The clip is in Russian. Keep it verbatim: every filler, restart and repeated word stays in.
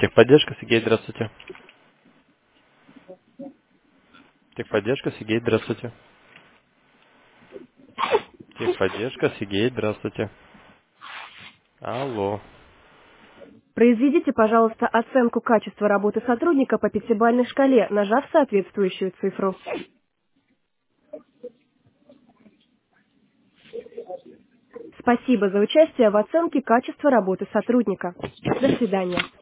Техподдержка, Сергей, здравствуйте. Техподдержка, Сергей, здравствуйте. Техподдержка, Сергей, здравствуйте. Алло. Произведите, пожалуйста, оценку качества работы сотрудника по пятибалльной шкале, нажав соответствующую цифру. Спасибо за участие в оценке качества работы сотрудника. До свидания.